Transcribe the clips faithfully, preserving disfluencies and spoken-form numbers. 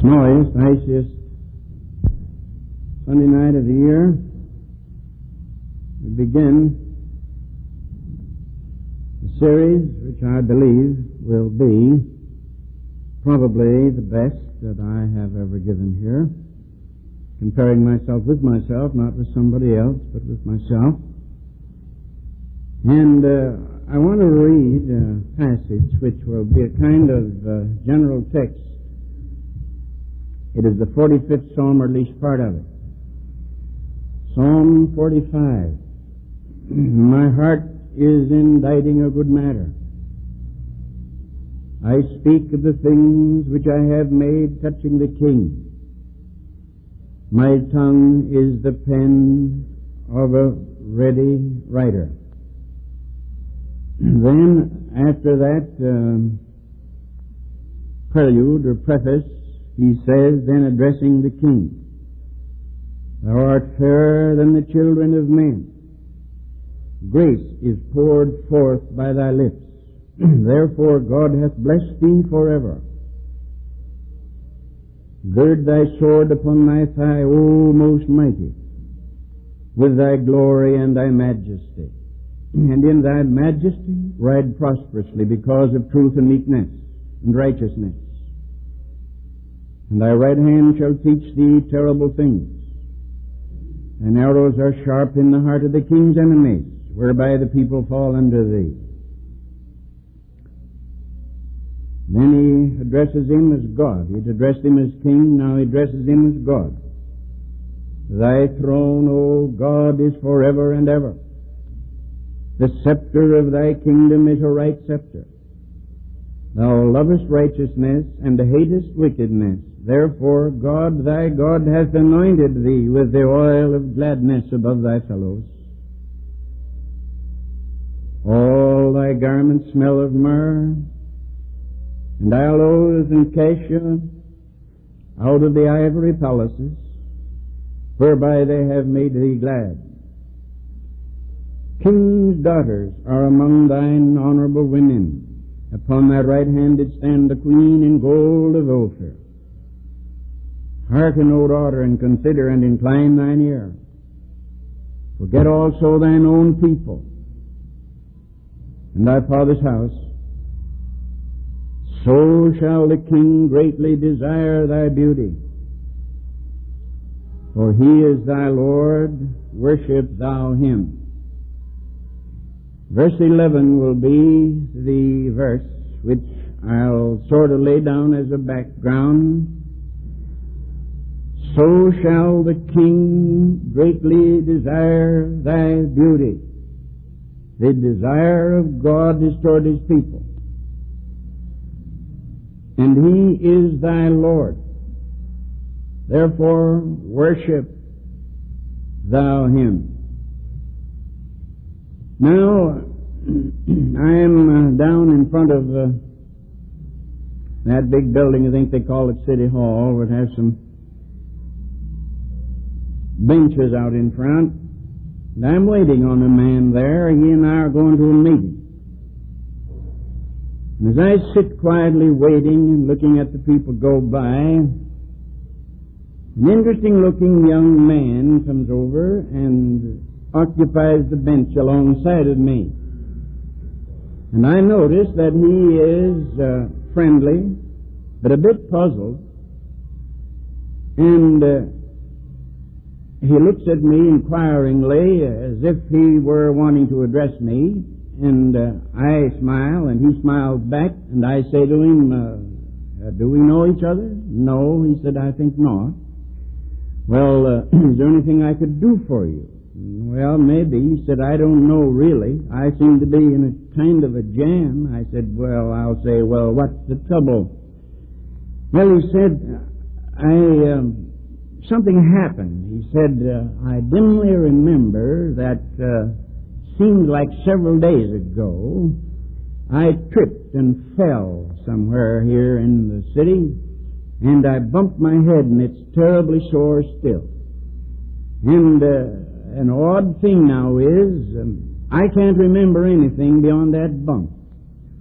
snowiest, iciest Sunday night of the year, we begin the series which I believe will be probably the best that I have ever given here, comparing myself with myself, not with somebody else, but with myself. And uh, I want to read a passage which will be a kind of uh, general text. It is the forty-fifth Psalm, or at least part of it. Psalm forty-five. My heart is inditing a good matter. I speak of the things which I have made touching the King. My tongue is the pen of a ready writer. Then, after that um, prelude or preface, he says, then addressing the King, Thou art fairer than the children of men. Grace is poured forth by thy lips. Therefore God hath blessed thee forever. Gird thy sword upon thy thigh, O most mighty, with thy glory and thy majesty. And in thy majesty ride prosperously because of truth and meekness and righteousness. And thy right hand shall teach thee terrible things. And arrows are sharp in the heart of the king's enemies, whereby the people fall under thee. Then he addresses him as God. He had addressed him as king, now he addresses him as God. Thy throne, O God, is forever and ever. The scepter of thy kingdom is a right scepter. Thou lovest righteousness and hatest wickedness. Therefore God, thy God, hath anointed thee with the oil of gladness above thy fellows. All thy garments smell of myrrh, and aloes and cassia out of the ivory palaces, whereby they have made thee glad. Kings' daughters are among thine honorable women. Upon thy right hand did stand the queen in gold of Ophir. Hearken, O daughter, and consider, and incline thine ear. Forget also thine own people, and thy father's house. So shall the king greatly desire thy beauty. For he is thy Lord, worship thou him. Verse eleven will be the verse which I'll sort of lay down as a background. So shall the king greatly desire thy beauty. The desire of God is toward his people. And he is thy Lord. Therefore worship thou him. Now, I am uh, down in front of uh, that big building. I think they call it City Hall, where it has some benches out in front. And I'm waiting on a man there. He and I are going to a meeting. And as I sit quietly waiting and looking at the people go by, an interesting-looking young man comes over and occupies the bench alongside of me. And I notice that he is uh, friendly, but a bit puzzled. And uh, he looks at me inquiringly as if he were wanting to address me. And uh, I smile, and he smiles back, and I say to him, uh, do we know each other? No. He said, I think not. Well, uh, is there anything I could do for you? Well, maybe. He said, I don't know really. I seem to be in a kind of a jam. I said, well, I'll say, well, what's the trouble? Well, he said, I, um, something happened. He said, uh, I dimly remember that, uh, seemed like several days ago, I tripped and fell somewhere here in the city, and I bumped my head, and it's terribly sore still. And uh, an odd thing now is, um, I can't remember anything beyond that bump.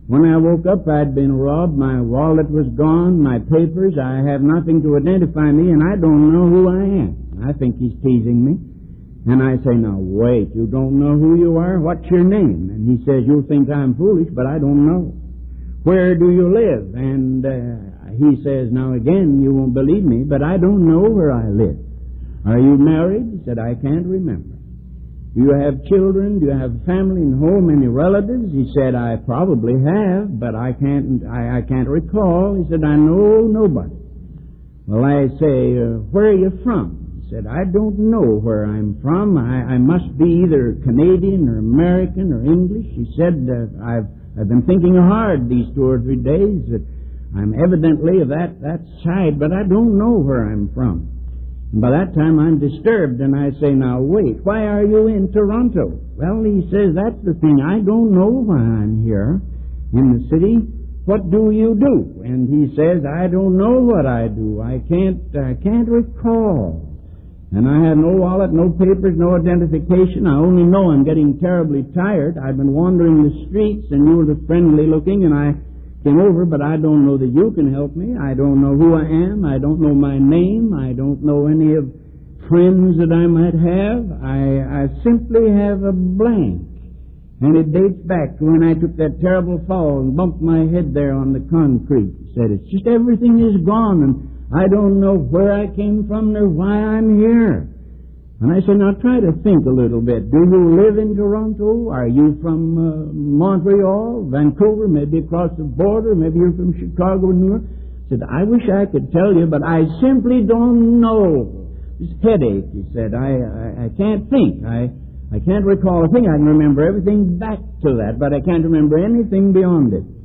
When I woke up, I'd been robbed, my wallet was gone, my papers, I have nothing to identify me, and I don't know who I am. I think he's teasing me. And I say, now wait, you don't know who you are? What's your name? And he says, you'll think I'm foolish, but I don't know. Where do you live? And uh, he says, now again, you won't believe me, but I don't know where I live. Are you married? He said, I can't remember. Do you have children? Do you have family and home? Any relatives? He said, I probably have, but I can't, I, I can't recall. He said, I know nobody. Well, I say, uh, where are you from? He said, I don't know where I'm from. I, I must be either Canadian or American or English. He said, uh, I've, I've been thinking hard these two or three days that I'm evidently of that, that side, but I don't know where I'm from. And by that time I'm disturbed, and I say, now wait, why are you in Toronto? Well, he says, that's the thing. I don't know why I'm here in the city. What do you do? And he says, I don't know what I do. I can't, I can't recall. And I have no wallet, no papers, no identification. I only know I'm getting terribly tired. I've been wandering the streets, and you were the friendly looking, and I came over, but I don't know that you can help me. I don't know who I am. I don't know my name. I don't know any of friends that I might have. I, I simply have a blank. And it dates back to when I took that terrible fall and bumped my head there on the concrete. He said, it's just everything is gone, and I don't know where I came from nor why I'm here. And I said, now try to think a little bit. Do you live in Toronto? Are you from uh, Montreal, Vancouver, maybe across the border? Maybe you're from Chicago, New York? I said, I wish I could tell you, but I simply don't know. This headache, he said, I, I, I can't think. I, I can't recall a thing. I can remember everything back to that, but I can't remember anything beyond it.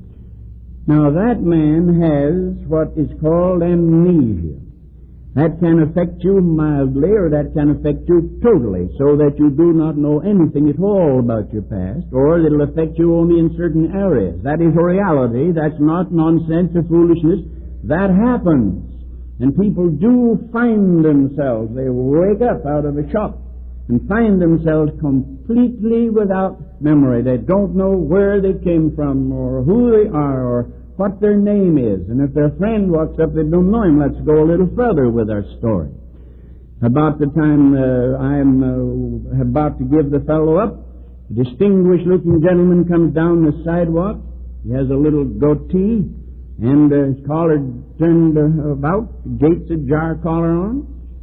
Now that man has what is called amnesia. That can affect you mildly, or that can affect you totally, so that you do not know anything at all about your past, or it'll affect you only in certain areas. That is a reality. That's not nonsense or foolishness. That happens. And people do find themselves, they wake up out of a shock and find themselves completely without memory. They don't know where they came from, or who they are, or what their name is. And if their friend walks up, they don't know him. Let's go a little further with our story. About the time uh, I'm uh, about to give the fellow up, a distinguished-looking gentleman comes down the sidewalk. He has a little goatee, and uh, his collar turned uh, about, gates ajar collar on.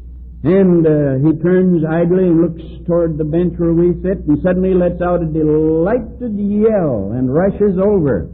And uh, he turns idly and looks toward the bench where we sit, and suddenly lets out a delighted yell and rushes over.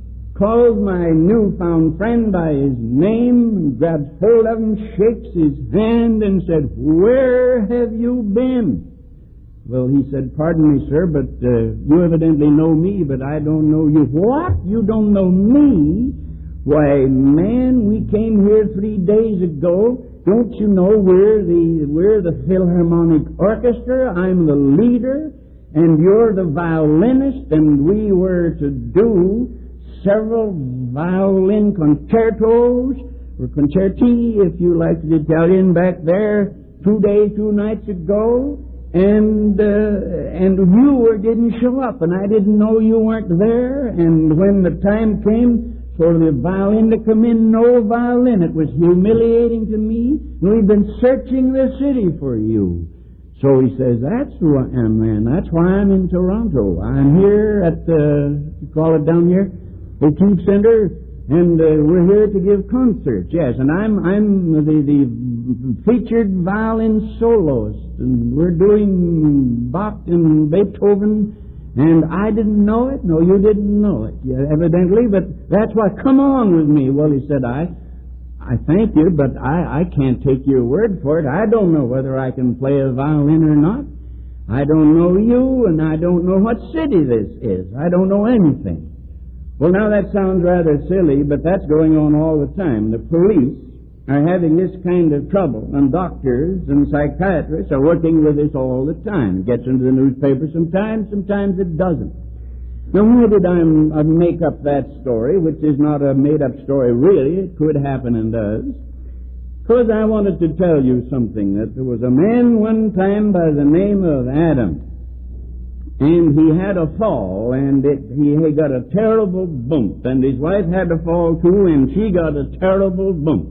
Calls my newfound friend by his name, grabs hold of him, shakes his hand, and said, where have you been? Well, he said, pardon me, sir, but uh, you evidently know me, but I don't know you. What? You don't know me? Why, man, we came here three days ago. Don't you know we're the, we're the Philharmonic Orchestra? I'm the leader, and you're the violinist, and we were to do several violin concertos, or concerti, if you like the Italian, back there two days, two nights ago, and uh, and you didn't show up, and I didn't know you weren't there, and when the time came for the violin to come in, no violin. It was humiliating to me. We've been searching the city for you. So he says, that's who I am, man. That's why I'm in Toronto. I'm here at the, you call it down here, the Keith Center, and uh, we're here to give concerts, yes, and I'm I'm the, the featured violin soloist, and we're doing Bach and Beethoven, and I didn't know it. No, you didn't know it, yeah, evidently, but that's why, come on with me. Well, he said, I I thank you, but I, I can't take your word for it. I don't know whether I can play a violin or not. I don't know you, and I don't know what city this is. I don't know anything. Well, now that sounds rather silly, but that's going on all the time. The police are having this kind of trouble, and doctors and psychiatrists are working with this all the time. It gets into the newspaper sometimes, sometimes it doesn't. Now, why did I make up that story, which is not a made-up story really? It could happen and does. Because I wanted to tell you something, that there was a man one time by the name of Adam. And he had a fall, and it, he, he got a terrible bump, and his wife had to fall too, and she got a terrible bump.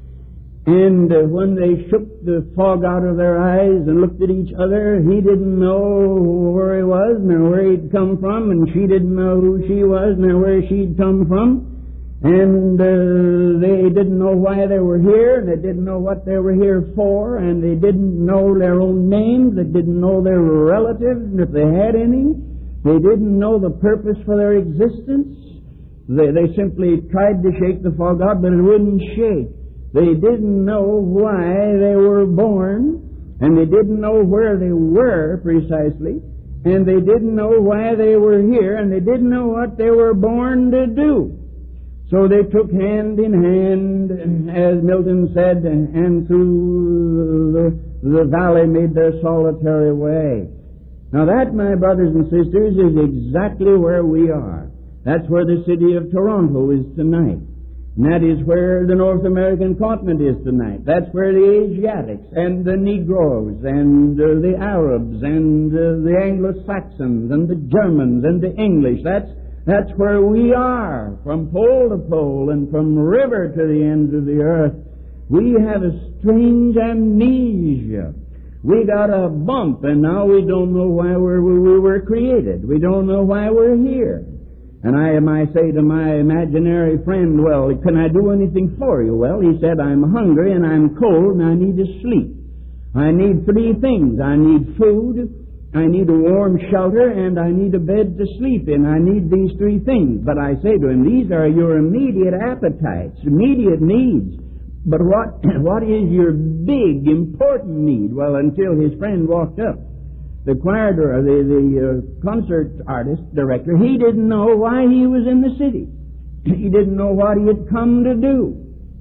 And uh, when they shook the fog out of their eyes and looked at each other, he didn't know where he was, nor where he'd come from, and she didn't know who she was, nor where she'd come from. And uh, they didn't know why they were here, and they didn't know what they were here for, and they didn't know their own names, they didn't know their relatives, and if they had any. They didn't know the purpose for their existence. They, they simply tried to shake the fog out, but it wouldn't shake. They didn't know why they were born, and they didn't know where they were precisely, and they didn't know why they were here, and they didn't know what they were born to do. So they took hand in hand, as Milton said, and through the, the valley made their solitary way. Now that, my brothers and sisters, is exactly where we are. That's where the city of Toronto is tonight. And that is where the North American continent is tonight. That's where the Asiatics and the Negroes and uh, the Arabs and uh, the Anglo-Saxons and the Germans and the English, that's That's where we are, from pole to pole and from river to the ends of the earth. We have a strange amnesia. We got a bump, and now we don't know why we're, we were created. We don't know why we're here. And I might say to my imaginary friend, well, can I do anything for you? Well, he said, I'm hungry and I'm cold and I need to sleep. I need three things. I need food, I need a warm shelter, and I need a bed to sleep in. I need these three things. But I say to him, these are your immediate appetites, immediate needs. But what what is your big, important need? Well, until his friend walked up, the choir, or the, the uh, concert artist director, he didn't know why he was in the city. He didn't know what he had come to do.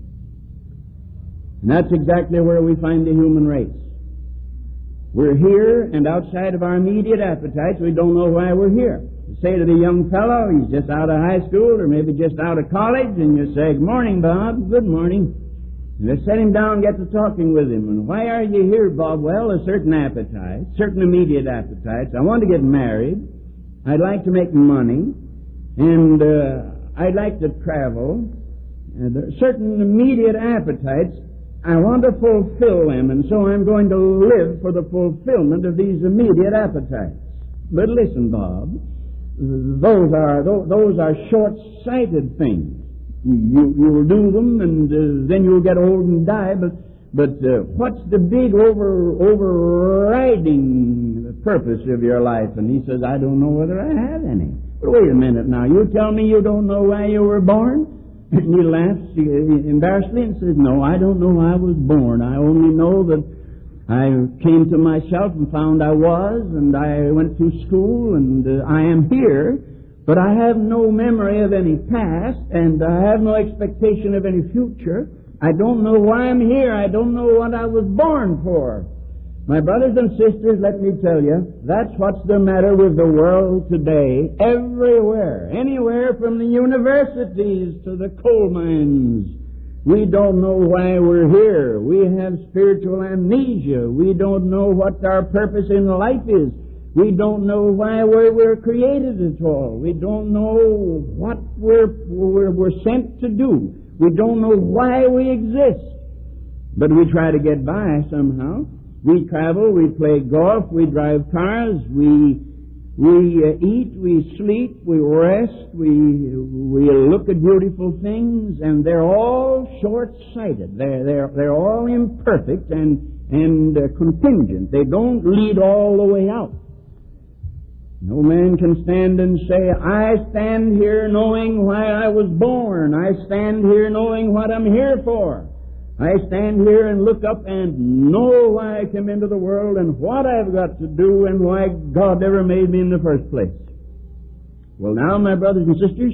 And that's exactly where we find the human race. We're here, and outside of our immediate appetites, we don't know why we're here. You say to the young fellow, he's just out of high school or maybe just out of college, and you say, good morning, Bob. Good morning. And you set him down and get to talking with him. And why are you here, Bob? Well, a certain appetite, certain immediate appetites. I want to get married. I'd like to make money. And uh, I'd like to travel. And there are certain immediate appetites. I want to fulfill them, and so I'm going to live for the fulfillment of these immediate appetites. But listen, Bob, those are those are short-sighted things. You you'll do them, and uh, then you'll get old and die. But but uh, what's the big over overriding purpose of your life? And he says, I don't know whether I have any. But wait a minute now. You tell me you don't know why you were born? And he laughs embarrassedly and says, no, I don't know how I was born. I only know that I came to myself and found I was, and I went to school, and uh, I am here, but I have no memory of any past, and I have no expectation of any future. I don't know why I'm here. I don't know what I was born for. My brothers and sisters, let me tell you, that's what's the matter with the world today, everywhere, anywhere from the universities to the coal mines. We don't know why we're here. We have spiritual amnesia. We don't know what our purpose in life is. We don't know why we're, we're created at all. We don't know what we're, we're, we're sent to do. We don't know why we exist. But we try to get by somehow. We travel, we play golf, we drive cars, we we uh, eat, we sleep, we rest, we we look at beautiful things, and they're all short-sighted. They're they're they're all imperfect and and uh, contingent. They don't lead all the way out. No man can stand and say, I stand here knowing why I was born. I stand here knowing what I'm here for. I stand here and look up and know why I came into the world and what I've got to do and why God ever made me in the first place. Well, now, my brothers and sisters,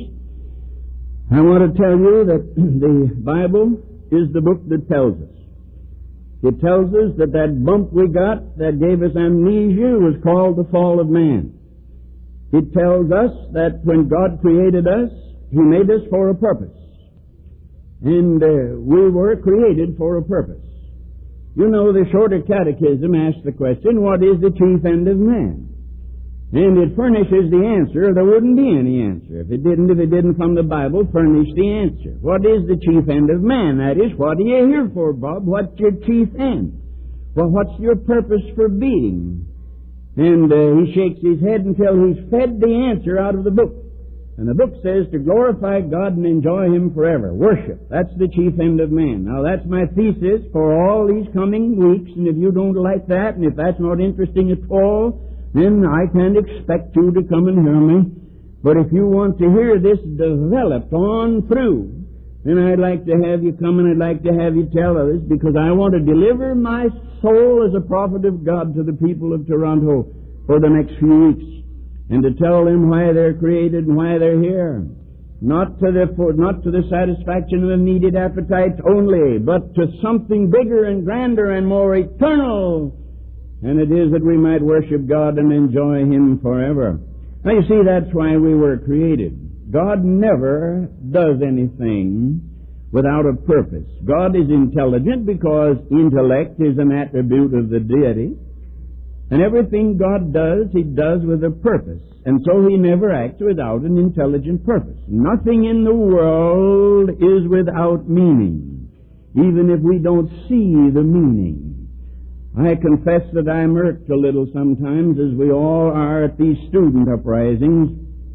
I want to tell you that the Bible is the book that tells us. It tells us that that bump we got that gave us amnesia was called the fall of man. It tells us that when God created us, He made us for a purpose. And uh, we were created for a purpose. You know, the Shorter Catechism asks the question, what is the chief end of man? And it furnishes the answer, or there wouldn't be any answer. If it didn't, if it didn't from the Bible furnish the answer. What is the chief end of man? That is, what are you here for, Bob? What's your chief end? Well, what's your purpose for being? And uh, he shakes his head until he's fed the answer out of the book. And the book says to glorify God and enjoy Him forever. Worship. That's the chief end of man. Now, that's my thesis for all these coming weeks, and if you don't like that, and if that's not interesting at all, then I can't expect you to come and hear me. But if you want to hear this developed on through, then I'd like to have you come and I'd like to have you tell others, because I want to deliver my soul as a prophet of God to the people of Toronto for the next few weeks, and to tell them why they're created and why they're here. Not to the not to the satisfaction of immediate appetites only, but to something bigger and grander and more eternal. And it is that we might worship God and enjoy Him forever. Now you see, that's why we were created. God never does anything without a purpose. God is intelligent because intellect is an attribute of the deity. And everything God does, He does with a purpose. And so He never acts without an intelligent purpose. Nothing in the world is without meaning, even if we don't see the meaning. I confess that I'm irked a little sometimes, as we all are at these student uprisings.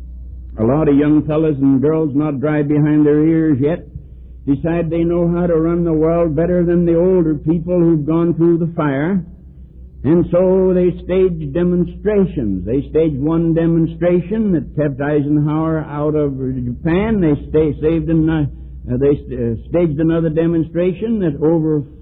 A lot of young fellows and girls not dry behind their ears yet decide they know how to run the world better than the older people who've gone through the fire. And so they staged demonstrations. They staged one demonstration that kept Eisenhower out of Japan. They stay, saved an, uh, they uh, staged another demonstration that overthrew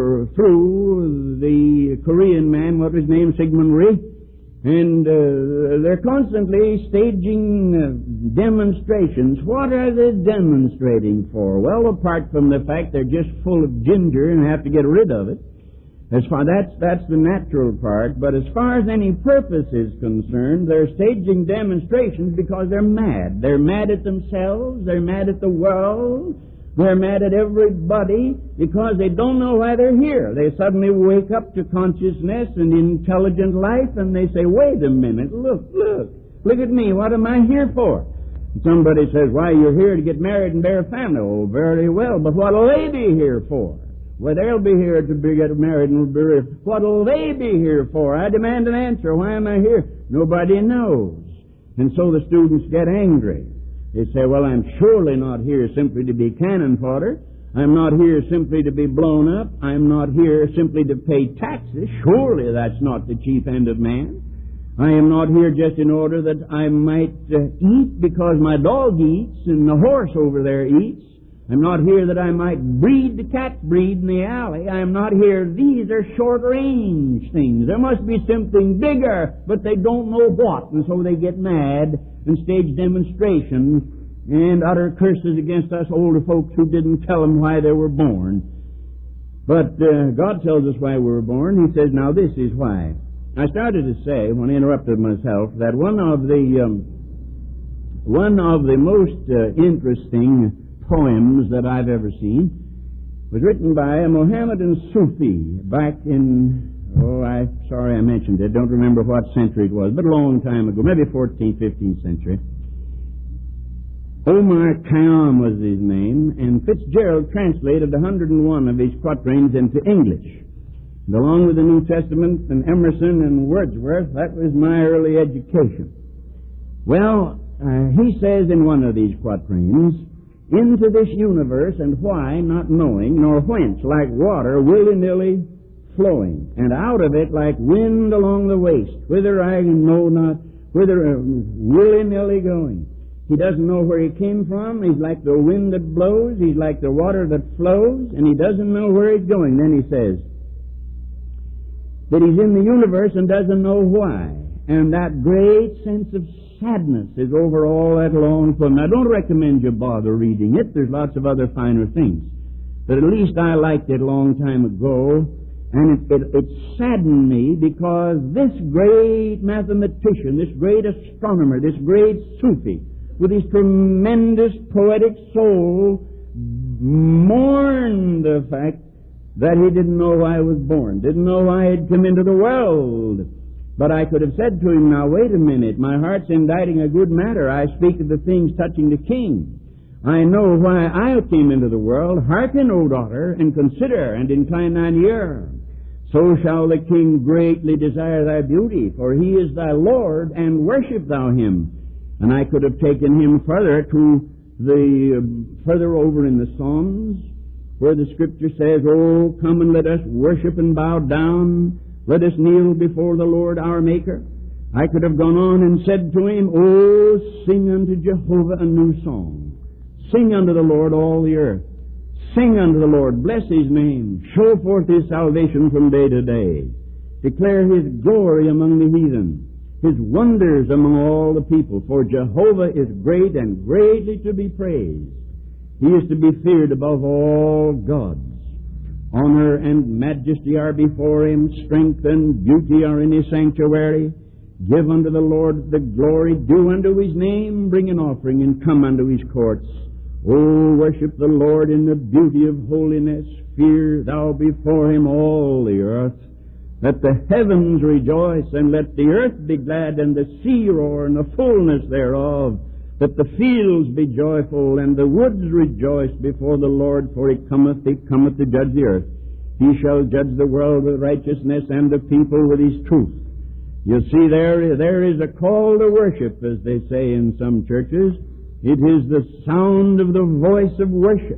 through the Korean man, what was his name, Sigmund Rhee. And uh, they're constantly staging uh, demonstrations. What are they demonstrating for? Well, apart from the fact they're just full of ginger and have to get rid of it. As far that's that's the natural part, but as far as any purpose is concerned, they're staging demonstrations because they're mad. They're mad at themselves, they're mad at the world, they're mad at everybody because they don't know why they're here. They suddenly wake up to consciousness and intelligent life, and they say, wait a minute, look, look, look at me, what am I here for? And somebody says, why, you're here to get married and bear a family. Oh, very well, but what'll they be here for? Well, they'll be here to be get married and be married. What'll they be here for? I demand an answer. Why am I here? Nobody knows. And so the students get angry. They say, well, I'm surely not here simply to be cannon fodder. I'm not here simply to be blown up. I'm not here simply to pay taxes. Surely that's not the chief end of man. I am not here just in order that I might uh, eat because my dog eats and the horse over there eats. I'm not here that I might breed the cats breed in the alley. I'm not here. These are short-range things. There must be something bigger, but they don't know what, and so they get mad and stage demonstrations and utter curses against us older folks who didn't tell them why they were born. But uh, God tells us why we were born. He says, now this is why. I started to say, when I interrupted myself, that one of the um, one of the most uh, interesting poems that I've ever seen was written by a Mohammedan Sufi back in, oh, I'm sorry I mentioned it, don't remember what century it was, but a long time ago, maybe fourteenth, fifteenth century. Omar Khayyam was his name, and Fitzgerald translated one hundred and one of his quatrains into English. And along with the New Testament and Emerson and Wordsworth, that was my early education. Well, uh, he says in one of these quatrains, into this universe, and why, not knowing, nor whence, like water willy-nilly flowing, and out of it like wind along the waste, whither I know not, whither uh, willy-nilly going. He doesn't know where he came from. He's like the wind that blows. He's like the water that flows, and he doesn't know where he's going. Then he says that he's in the universe and doesn't know why. And that great sense of sadness is over all that long poem. Now, I don't recommend you bother reading it. There's lots of other finer things. But at least I liked it a long time ago. And it, it, it saddened me because this great mathematician, this great astronomer, this great Sufi, with his tremendous poetic soul, mourned the fact that he didn't know why he was born, didn't know why he'd come into the world. But I could have said to him, now wait a minute, my heart's inditing a good matter. I speak of the things touching the king. I know why I came into the world. Hearken, O daughter, and consider, and incline thine ear. So shall the king greatly desire thy beauty, for he is thy Lord, and worship thou him. And I could have taken him further to the, uh, further over in the Psalms, where the Scripture says, Oh, come and let us worship and bow down. Let us kneel before the Lord our Maker. I could have gone on and said to him, Oh, sing unto Jehovah a new song. Sing unto the Lord all the earth. Sing unto the Lord, bless His name. Show forth His salvation from day to day. Declare His glory among the heathen, His wonders among all the people. For Jehovah is great and greatly to be praised. He is to be feared above all gods. Honor and majesty are before Him. Strength and beauty are in His sanctuary. Give unto the Lord the glory due unto His name. Bring an offering and come unto His courts. O worship the Lord in the beauty of holiness. Fear thou before Him all the earth. Let the heavens rejoice, and let the earth be glad, and the sea roar, and the fullness thereof. Let the fields be joyful, and the woods rejoice before the Lord, for He cometh, He cometh to judge the earth. He shall judge the world with righteousness, and the people with His truth. You see, there, there is a call to worship, as they say in some churches. It is the sound of the voice of worship.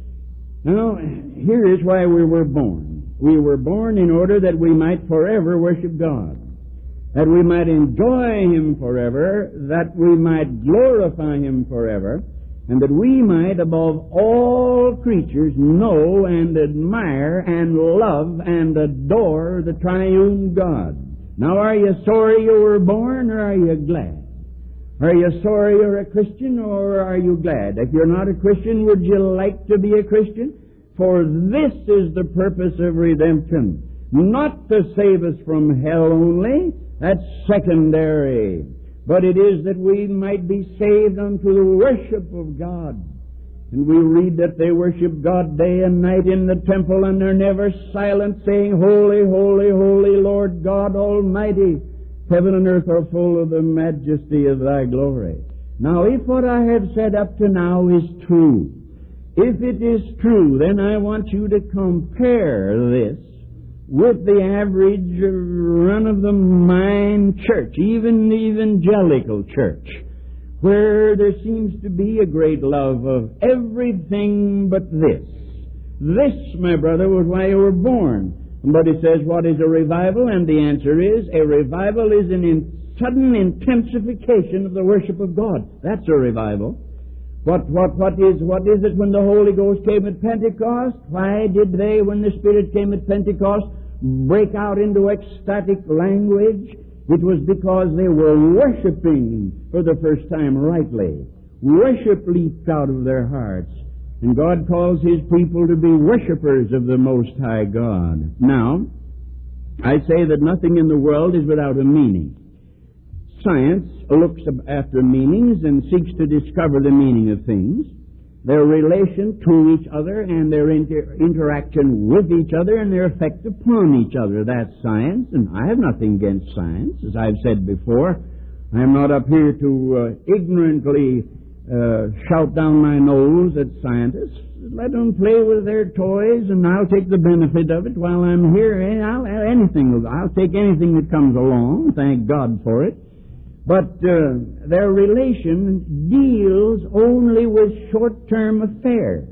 Now, here is why we were born. We were born in order that we might forever worship God, that we might enjoy Him forever, that we might glorify Him forever, and that we might, above all creatures, know and admire and love and adore the triune God. Now, are you sorry you were born, or are you glad? Are you sorry you're a Christian, or are you glad? If you're not a Christian, would you like to be a Christian? For this is the purpose of redemption. Not to save us from hell only, that's secondary. But it is that we might be saved unto the worship of God. And we read that they worship God day and night in the temple, and they're never silent, saying, Holy, holy, holy, Lord God Almighty. Heaven and earth are full of the majesty of Thy glory. Now, if what I have said up to now is true, if it is true, then I want you to compare this with the average run-of-the-mind church, even the evangelical church, where there seems to be a great love of everything but this. This, my brother, was why you were born. But it says, what is a revival? And the answer is, a revival is an in, sudden intensification of the worship of God. That's a revival. What, what, what is, what is it when the Holy Ghost came at Pentecost? Why did they, when the Spirit came at Pentecost, break out into ecstatic language? It was because they were worshiping for the first time rightly. Worship leaped out of their hearts. And God calls His people to be worshipers of the Most High God. Now, I say that nothing in the world is without a meaning. Science looks after meanings and seeks to discover the meaning of things, their relation to each other, and their inter- interaction with each other, and their effect upon each other. That's science, and I have nothing against science. As I've said before, I'm not up here to uh, ignorantly Uh, shout down my nose at scientists. Let them play with their toys, and I'll take the benefit of it while I'm here. I'll anything. I'll take anything that comes along. Thank God for it. But uh, their relation deals only with short-term affairs.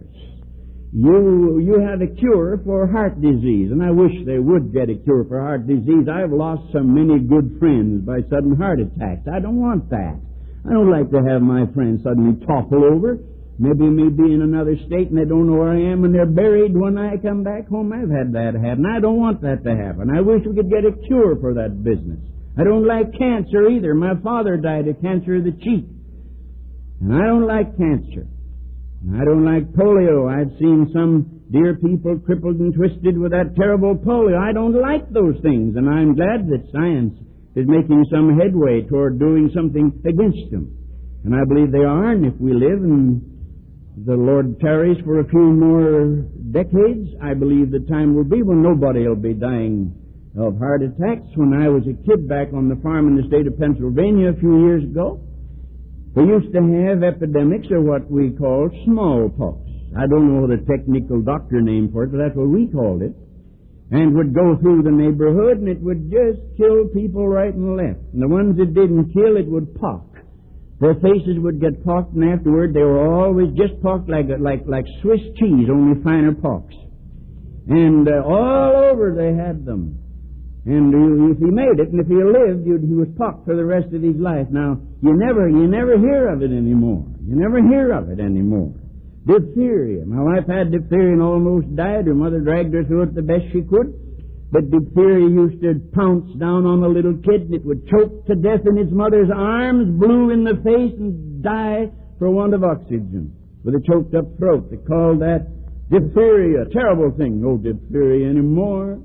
You you have a cure for heart disease, and I wish they would get a cure for heart disease. I've lost so many good friends by sudden heart attacks. I don't want that. I don't like to have my friends suddenly topple over. Maybe me be in another state and they don't know where I am and they're buried when I come back home. I've had that happen. I don't want that to happen. I wish we could get a cure for that business. I don't like cancer either. My father died of cancer of the cheek. And I don't like cancer. And I don't like polio. I've seen some dear people crippled and twisted with that terrible polio. I don't like those things. And I'm glad that science is making some headway toward doing something against them. And I believe they are, and if we live and the Lord tarries for a few more decades, I believe the time will be when nobody will be dying of heart attacks when I was a kid back on the farm in the state of Pennsylvania a few years ago. We used to have epidemics of what we called smallpox. I don't know the technical doctor name for it, but that's what we called it. And would go through the neighborhood, and it would just kill people right and left. And the ones it didn't kill, it would pock. Their faces would get pocked, and afterward they were always just pocked like like like Swiss cheese, only finer pocks. And uh, all over they had them. And if he made it, and if he lived, he was pocked for the rest of his life. Now, you never you never hear of it anymore. You never hear of it anymore. Diphtheria. My wife had diphtheria and almost died. Her mother dragged her through it the best she could. But diphtheria used to pounce down on the little kid, and it would choke to death in its mother's arms, blue in the face, and die for want of oxygen with a choked up throat. They called that diphtheria. A terrible thing. No diphtheria anymore.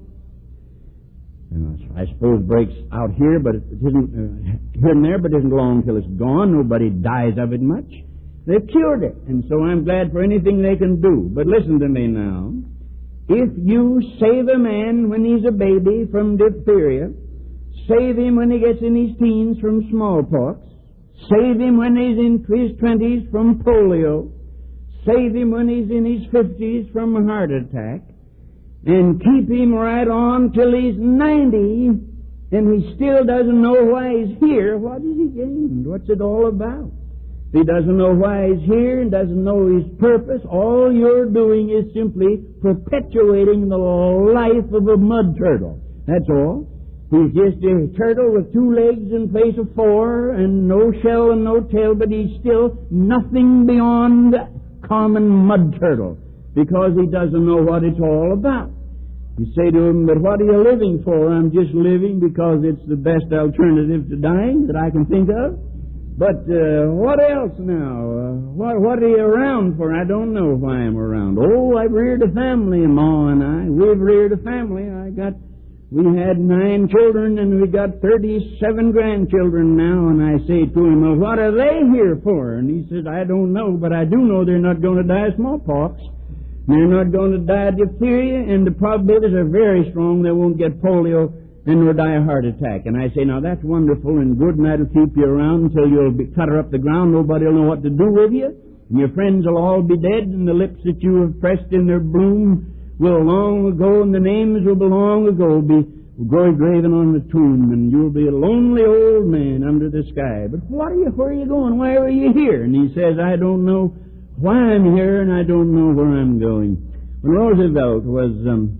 And I suppose breaks out here, but it isn't uh, here and there, but it isn't long till it's gone. Nobody dies of it much. They've cured it, and so I'm glad for anything they can do. But listen to me now. If you save a man when he's a baby from diphtheria, save him when he gets in his teens from smallpox, save him when he's in his twenties from polio, save him when he's in his fifties from a heart attack, and keep him right on till he's ninety, and he still doesn't know why he's here, what has he gained? What's it all about? If he doesn't know why he's here and doesn't know his purpose, all you're doing is simply perpetuating the life of a mud turtle. That's all. He's just a turtle with two legs in place of four and no shell and no tail, but he's still nothing beyond common mud turtle because he doesn't know what it's all about. You say to him, but what are you living for? I'm just living because it's the best alternative to dying that I can think of. But uh, what else now? Uh, what, what are you around for? I don't know why I'm around. Oh, I've reared a family, Ma and I. We've reared a family. I got, we had nine children and we got thirty-seven grandchildren now. And I say to him, well, what are they here for? And he says, I don't know, but I do know they're not going to die of smallpox. They're not going to die of diphtheria, and the probabilities are very strong they won't get polio and will die a heart attack. And I say, now that's wonderful and good, and that'll keep you around until you'll be cutter up the ground. Nobody will know what to do with you. And your friends will all be dead, and the lips that you have pressed in their bloom will long ago, and the names will be long ago be graven on the tomb, and you'll be a lonely old man under the sky. But what are you, where are you going? Why are you here? And he says, I don't know why I'm here, and I don't know where I'm going. When Roosevelt was um,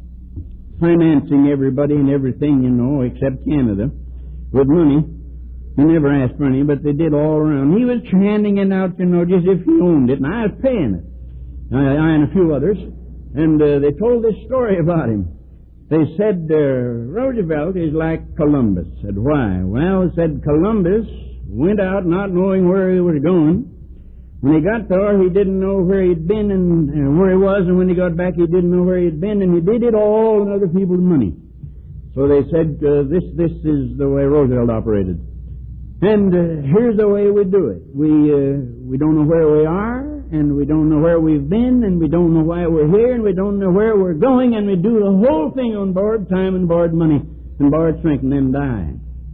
financing everybody and everything, you know, except Canada, with money. He never asked for any, but they did all around. He was handing it out, you know, just if he owned it, and I was paying it. I, I and a few others. And uh, they told this story about him. They said, uh, Roosevelt is like Columbus. Said, why? Well, said Columbus went out not knowing where he was going. When he got there, he didn't know where he'd been and, and where he was, and when he got back, he didn't know where he'd been, and he did it all in other people's money. So they said, uh, this this is the way Roosevelt operated. And uh, here's the way we do it. We, uh, we don't know where we are, and we don't know where we've been, and we don't know why we're here, and we don't know where we're going, and we do the whole thing on borrowed time and borrowed money and borrowed strength and then die.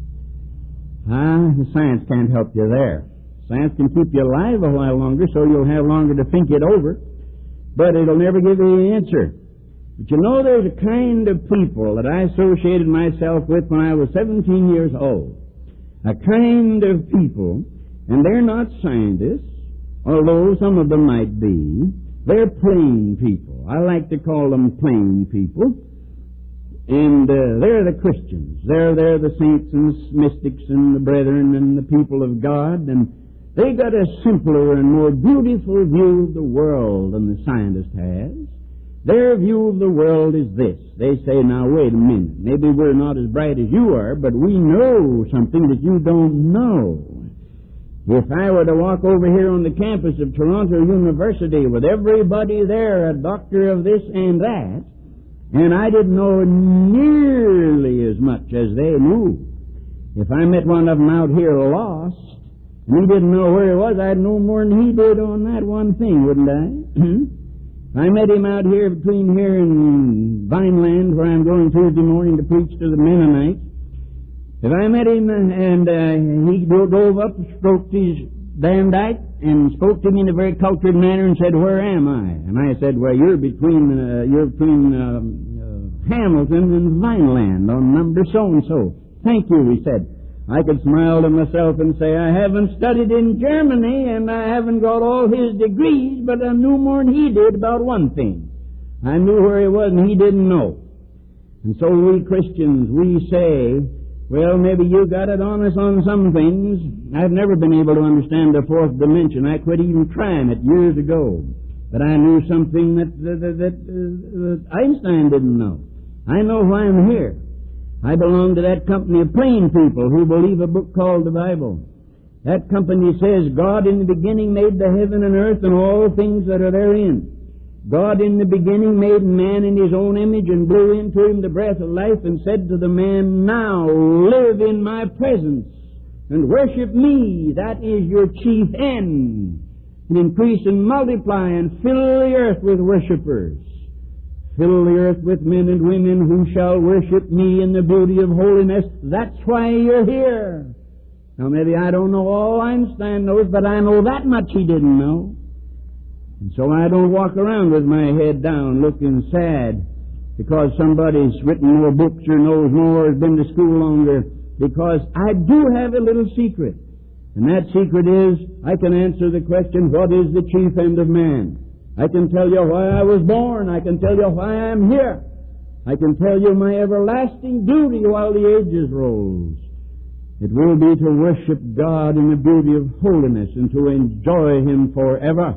Ah, the science can't help you there. Science can keep you alive a while longer, so you'll have longer to think it over, but it'll never give you the answer. But you know, there's a kind of people that I associated myself with when I was seventeen years old. A kind of people, and they're not scientists, although some of them might be. They're plain people. I like to call them plain people. And uh, they're the Christians. They're, they're the saints and the mystics and the brethren and the people of God, and they got a simpler and more beautiful view of the world than the scientist has. Their view of the world is this. They say, now, wait a minute. Maybe we're not as bright as you are, but we know something that you don't know. If I were to walk over here on the campus of Toronto University with everybody there, a doctor of this and that, and I didn't know nearly as much as they knew. If I met one of them out here lost, and he didn't know where he was, I'd know more than he did on that one thing, wouldn't I? I met him out here between here and Vineland, where I'm going Tuesday morning to preach to the Mennonites. If I met him and uh, he drove up and stroked his Van Dyke and spoke to me in a very cultured manner and said, "Where am I?" And I said, "Well, you're between uh, you're between um, uh, Hamilton and Vineland on number so and so." "Thank you," he said. I could smile to myself and say, "I haven't studied in Germany and I haven't got all his degrees, but I knew more than he did about one thing. I knew where he was and he didn't know." And so we Christians, we say, well, maybe you got it on us on some things. I've never been able to understand the fourth dimension. I quit even trying it years ago. But I knew something that, that, that, that, uh, that Einstein didn't know. I know why I'm here. I belong to that company of plain people who believe a book called the Bible. That company says God in the beginning made the heaven and earth and all things that are therein. God in the beginning made man in his own image and blew into him the breath of life and said to the man, "Now live in my presence and worship me. That is your chief end. And increase and multiply and fill the earth with worshipers. Fill the earth with men and women who shall worship me in the beauty of holiness." That's why you're here. Now maybe I don't know all Einstein knows, but I know that much he didn't know. And so I don't walk around with my head down looking sad because somebody's written more books or knows more, has been to school longer, because I do have a little secret. And that secret is I can answer the question, what is the chief end of man? I can tell you why I was born. I can tell you why I'm here. I can tell you my everlasting duty while the ages rolls. It will be to worship God in the beauty of holiness and to enjoy Him forever.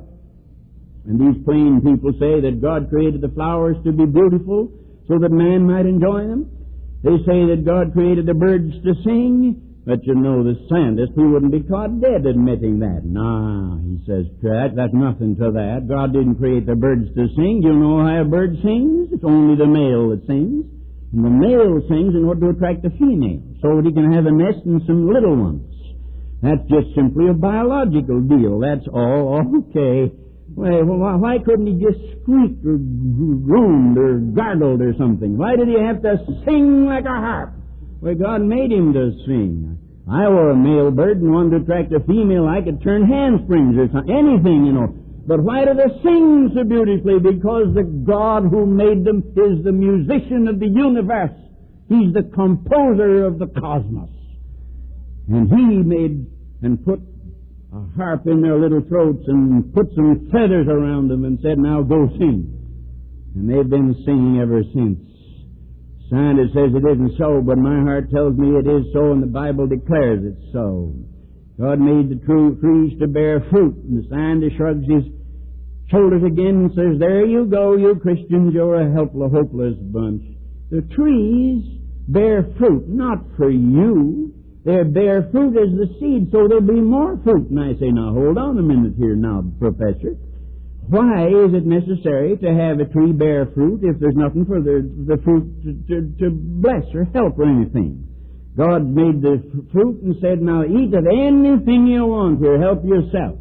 And these plain people say that God created the flowers to be beautiful so that man might enjoy them. They say that God created the birds to sing, but you know the scientist, he wouldn't be caught dead admitting that. Nah, he says, that, that's nothing to that. God didn't create the birds to sing. You know how a bird sings? It's only the male that sings. And the male sings in order to attract the female, so that he can have a nest and some little ones. That's just simply a biological deal. That's all. Okay. Well, why couldn't he just squeak or groaned or gargled or something? Why did he have to sing like a harp? Well, God made him to sing. I were a male bird and wanted to attract a female. I could turn handsprings or something, anything, you know. But why do they sing so beautifully? Because the God who made them is the musician of the universe. He's the composer of the cosmos. And He made and put a harp in their little throats and put some feathers around them and said, "Now go sing." And they've been singing ever since. Scientist says it isn't so, but my heart tells me it is so, and the Bible declares it's so. God made the true trees to bear fruit, and the scientist shrugs his shoulders again and says, "There you go, you Christians, you're a helpless, hopeless bunch." The trees bear fruit, not for you. They bear fruit as the seed, so there'll be more fruit. And I say, now hold on a minute here now, Professor. Why is it necessary to have a tree bear fruit if there's nothing for the, the fruit to, to, to bless or help or anything? God made the fruit and said, now eat of anything you want here, help yourself.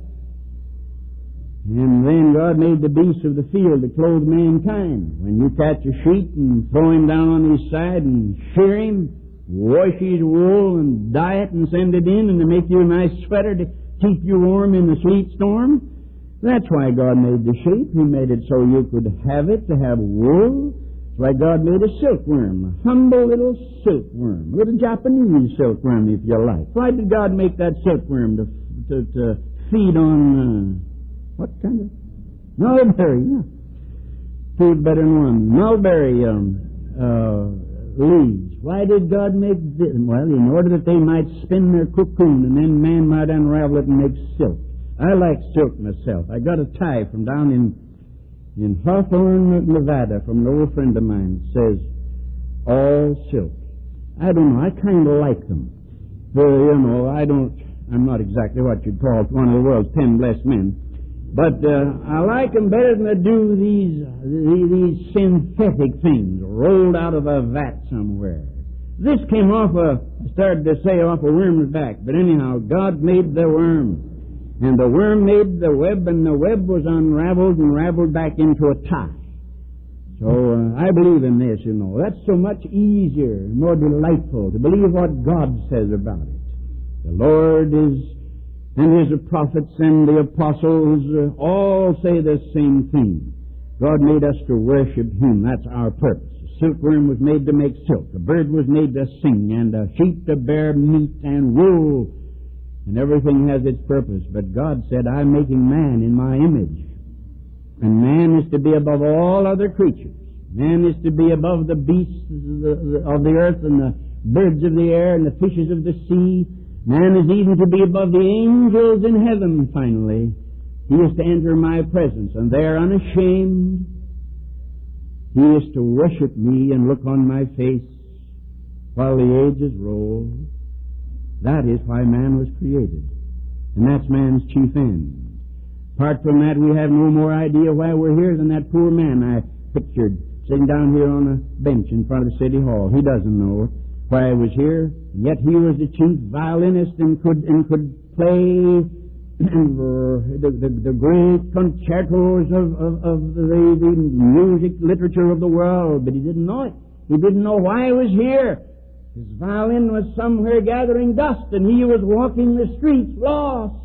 And then God made the beasts of the field to clothe mankind. When you catch a sheep and throw him down on his side and shear him, wash his wool and dye it and send it in and to make you a nice sweater to keep you warm in the sleet storm, that's why God made the sheep. He made it so you could have it, to have wool. That's why God made a silkworm, a humble little silkworm, a little Japanese silkworm if you like. Why did God make that silkworm? To, to, to feed on, uh, what kind of? Mulberry, yeah. Two better than one. Mulberry um, uh, leaves. Why did God make this? Well, in order that they might spin their cocoon and then man might unravel it and make silk. I like silk myself. I got a tie from down in in Hawthorne, Nevada, from an old friend of mine. It says, all silk. I don't know. I kind of like them. But, you know, I don't, I'm not exactly what you'd call one of the world's ten blessed men. But uh, I like them better than I do these, these, these synthetic things rolled out of a vat somewhere. This came off a, I started to say off a worm's back, but anyhow, God made the worm. And the worm made the web, and the web was unraveled and raveled back into a tie. So uh, I believe in this, you know. That's so much easier, more delightful to believe what God says about it. The Lord is, and His prophets and the apostles uh, all say the same thing. God made us to worship Him. That's our purpose. A silkworm was made to make silk. A bird was made to sing, and a sheep to bear meat and wool. And everything has its purpose. But God said, I'm making man in my image. And man is to be above all other creatures. Man is to be above the beasts of the earth and the birds of the air and the fishes of the sea. Man is even to be above the angels in heaven, finally. He is to enter my presence, and there, unashamed, He is to worship me and look on my face while the ages roll. That is why man was created. And that's man's chief end. Apart from that, we have no more idea why we're here than that poor man I pictured sitting down here on a bench in front of the city hall. He doesn't know why I was here, and yet he was the chief violinist and could and could play the, the, the great concertos of, of, of the, the music literature of the world, but he didn't know it. He didn't know why he was here. His violin was somewhere gathering dust, and he was walking the streets lost.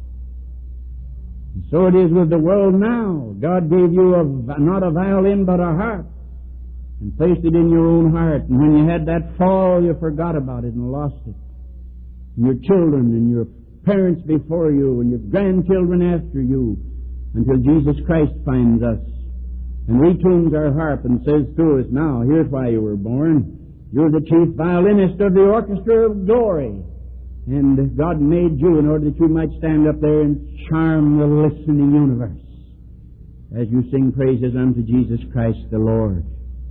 And so it is with the world now. God gave you a, not a violin, but a harp, and placed it in your own heart. And when you had that fall, you forgot about it and lost it. And your children and your parents before you and your grandchildren after you, until Jesus Christ finds us and retunes our harp and says to us, now, here's why you were born. You're the chief violinist of the orchestra of glory. And God made you in order that you might stand up there and charm the listening universe as you sing praises unto Jesus Christ the Lord.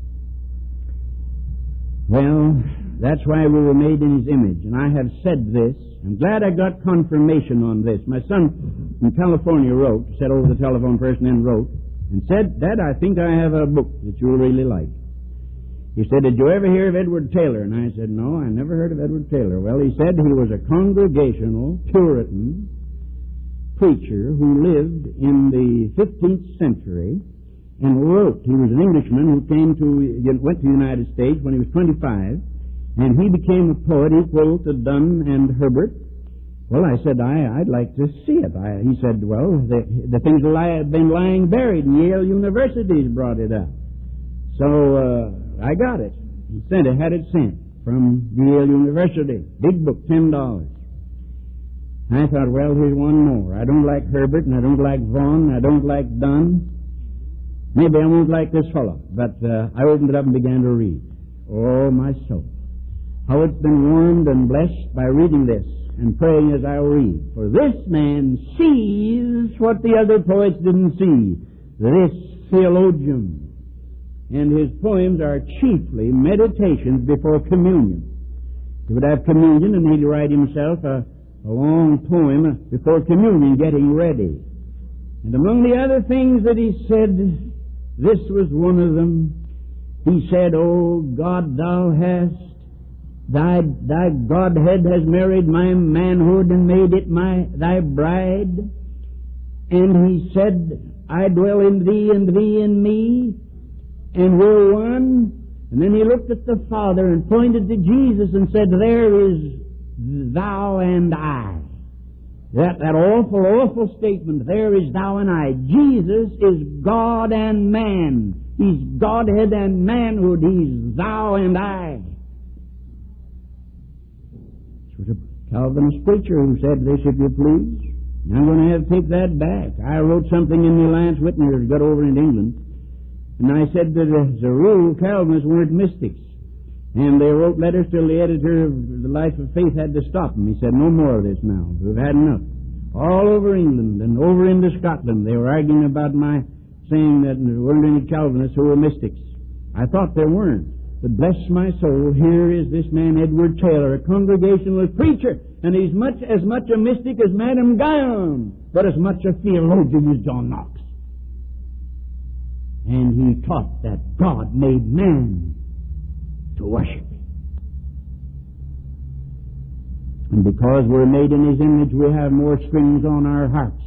Well, that's why we were made in His image. And I have said this. I'm glad I got confirmation on this. My son in California wrote, said over the telephone first and then wrote, and said, Dad, I think I have a book that you'll really like. He said, did you ever hear of Edward Taylor? And I said, no, I never heard of Edward Taylor. Well, he said he was a Congregational Puritan preacher who lived in the fifteenth century and wrote. He was an Englishman who came to, went to the United States when he was twenty-five, and he became a poet equal to Donne and Herbert. Well, I said, I, I'd like to see it. I, he said, well, the, the things have been lying buried, and Yale University's brought it up. So, uh, I got it. He sent it, had it sent from Yale University. Big book, ten dollars. I thought, well, here's one more. I don't like Herbert, and I don't like Vaughan, and I don't like Donne. Maybe I won't like this fellow. But uh, I opened it up and began to read. Oh, my soul. How it's been warmed and blessed by reading this and praying as I read. For this man sees what the other poets didn't see. This theologian. And his poems are chiefly meditations before communion. He would have communion, and he'd write himself a, a long poem before communion, getting ready. And among the other things that he said, this was one of them. He said, O God, thou hast, thy, thy Godhead has married my manhood and made it my thy bride. And he said, I dwell in thee and thee in me, and we're one. And then he looked at the Father and pointed to Jesus and said, there is thou and I. That, that awful, awful statement, there is thou and I. Jesus is God and man. He's Godhead and manhood. He's thou and I. This was a Calvinist preacher who said this, if you please. I'm going to have to take that back. I wrote something in the Alliance Witness, got over in England. And I said that as a rule, Calvinists weren't mystics. And they wrote letters till the editor of the Life of Faith had to stop them. He said, no more of this now. We've had enough. All over England and over into Scotland, they were arguing about my saying that there weren't any Calvinists who were mystics. I thought there weren't. But bless my soul, here is this man, Edward Taylor, a Congregationalist preacher. And he's much as much a mystic as Madame Guyon, but as much a theologian as John Knox. And he taught that God made man to worship Him. And because we're made in His image, we have more strings on our hearts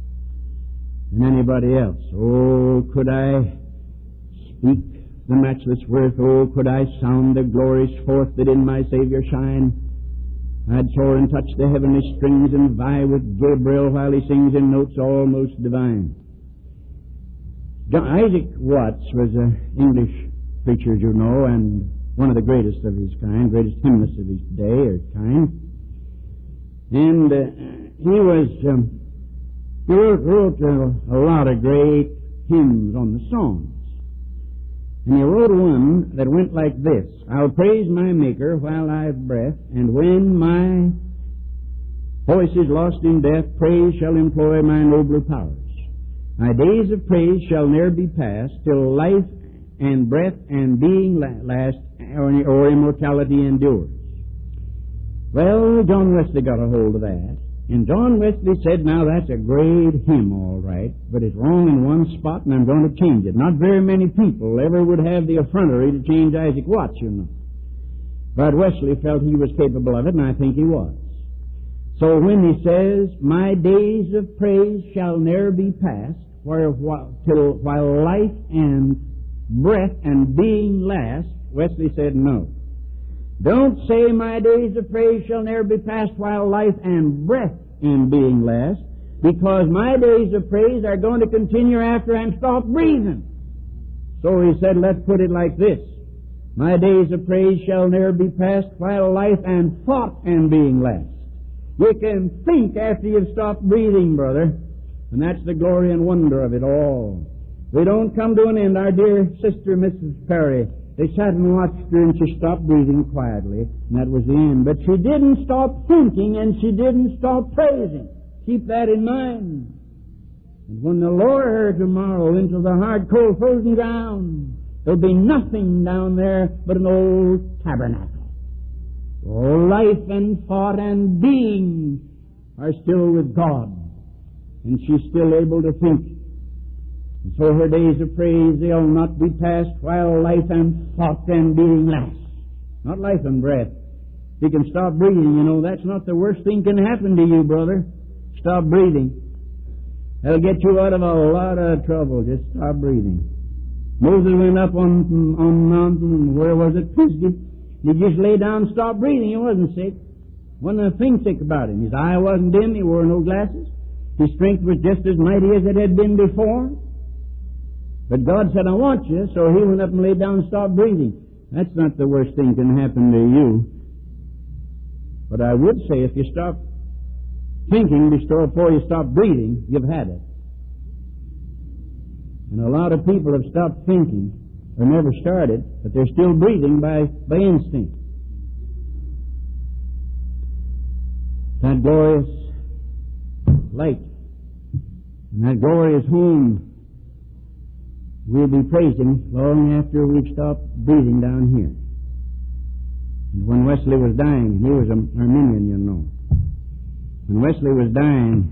than anybody else. Oh, could I speak the matchless worth? Oh, could I sound the glorious forth that in my Savior shine? I'd soar and touch the heavenly strings and vie with Gabriel while he sings in notes almost divine. John, Isaac Watts was an English preacher, as you know, and one of the greatest of his kind, greatest hymnist of his day or kind. And uh, he was, um, he wrote, wrote a, a lot of great hymns on the Psalms. And he wrote one that went like this: I'll praise my Maker while I've breath, and when my voice is lost in death, praise shall employ my nobler powers. My days of praise shall ne'er be past, till life and breath and being last, or, or immortality endures. Well, John Wesley got a hold of that. And John Wesley said, now that's a great hymn, all right, but it's wrong in one spot, and I'm going to change it. Not very many people ever would have the effrontery to change Isaac Watts, you know. But Wesley felt he was capable of it, and I think he was. So when he says, my days of praise shall ne'er be past, where, while, till while life and breath and being last, Wesley said no. Don't say my days of praise shall ne'er be past while life and breath and being last, because my days of praise are going to continue after I'm stopped breathing. So he said, let's put it like this: my days of praise shall ne'er be past while life and thought and being last. You can think after you've stopped breathing, brother, and that's the glory and wonder of it all. We don't come to an end. Our dear sister, Missus Perry, they sat and watched her, and she stopped breathing quietly, and that was the end. But she didn't stop thinking, and she didn't stop praising. Keep that in mind. And when they lower her tomorrow into the hard, cold, frozen ground, there'll be nothing down there but an old tabernacle. All life and thought and being are still with God, and she's still able to think. And so her days of praise, they'll not be past while life and thought and being last. Not life and breath. If you can stop breathing, you know, that's not the worst thing can happen to you, brother. Stop breathing. That'll get you out of a lot of trouble. Just stop breathing. Moses went up on on mountain, where was it? Pisgah. He just lay down and stopped breathing. He wasn't sick. Wasn't a thing sick about him. His eye wasn't dim. He wore no glasses. His strength was just as mighty as it had been before. But God said, I want you, so he went up and laid down and stopped breathing. That's not the worst thing can happen to you. But I would say if you stop thinking before you stop breathing, you've had it. And a lot of people have stopped thinking or never started, but they're still breathing by, by instinct. That glorious light and that glorious home we'll be praising long after we've stopped breathing down here. And when Wesley was dying, he was an Arminian, you know. When Wesley was dying,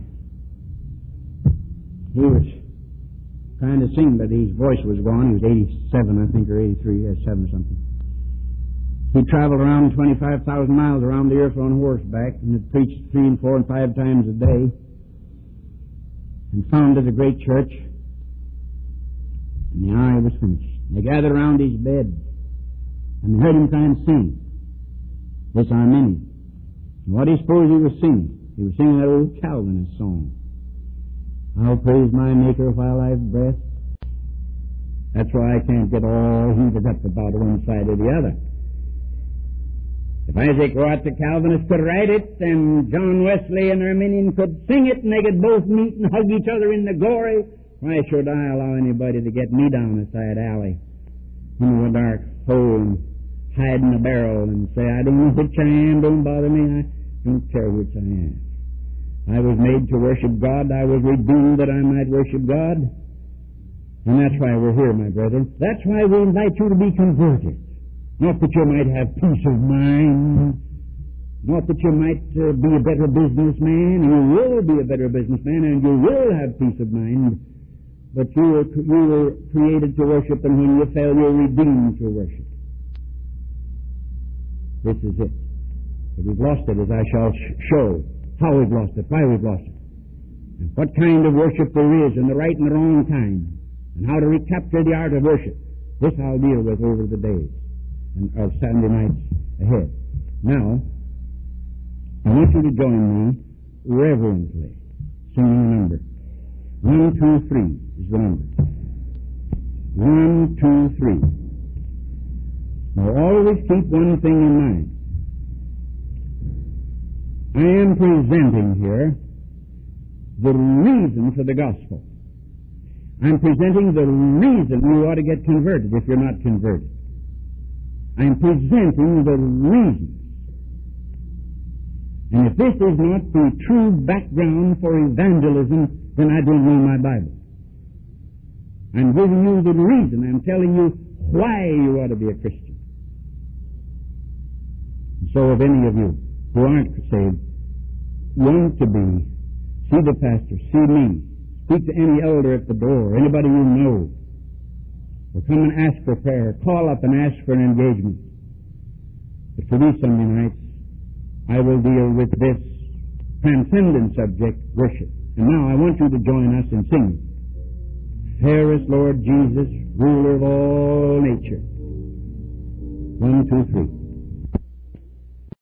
he was trying to sing, but his voice was gone. He was eighty-seven, I think, or eighty-three, yeah, seven or something. He traveled around twenty-five thousand miles around the earth on horseback, and had preached three and four and five times a day, and founded a great church. And the hour was finished. They gathered around his bed, and they heard him trying to sing this Arminian. And what do you suppose he was singing? He was singing that old Calvinist song. I'll praise my Maker while I've breath. That's why I can't get all heated up about one side or the other. If Isaac Watts, the Calvinist, could write it, and John Wesley, an Arminian, could sing it, and they could both meet and hug each other in the glory, why should I allow anybody to get me down a side alley into a dark hole and hide in a barrel and say, I don't know which I am, don't bother me, I don't care which I am. I was made to worship God, I was redeemed that I might worship God, and that's why we're here, my brethren. That's why we invite you to be converted. Not that you might have peace of mind, not that you might uh, be a better businessman, and you will be a better businessman, and you will have peace of mind. But you were, you were created to worship, and when you fail, you're redeemed to worship. This is it. But we've lost it, as I shall sh- show how we've lost it, why we've lost it, and what kind of worship there is, and the right and the wrong kind, and how to recapture the art of worship. This I'll deal with over the days and of Sunday nights ahead. Now, I want you to join me reverently, singing a number. One, two, three is the number. One, two, three. Now, always keep one thing in mind. I am presenting here the reason for the gospel. I'm presenting the reason you ought to get converted if you're not converted. I'm presenting the reason. And if this is not the true background for evangelism, then I don't know my Bible. I'm giving you the reason. I'm telling you why you ought to be a Christian. So if any of you who aren't saved want to be, see the pastor, see me, speak to any elder at the door, anybody you know, or come and ask for prayer, call up and ask for an engagement. But for these Sunday nights, I will deal with this transcendent subject, worship. And now I want you to join us in singing. Fairest Lord Jesus, ruler of all nature. One, two, three.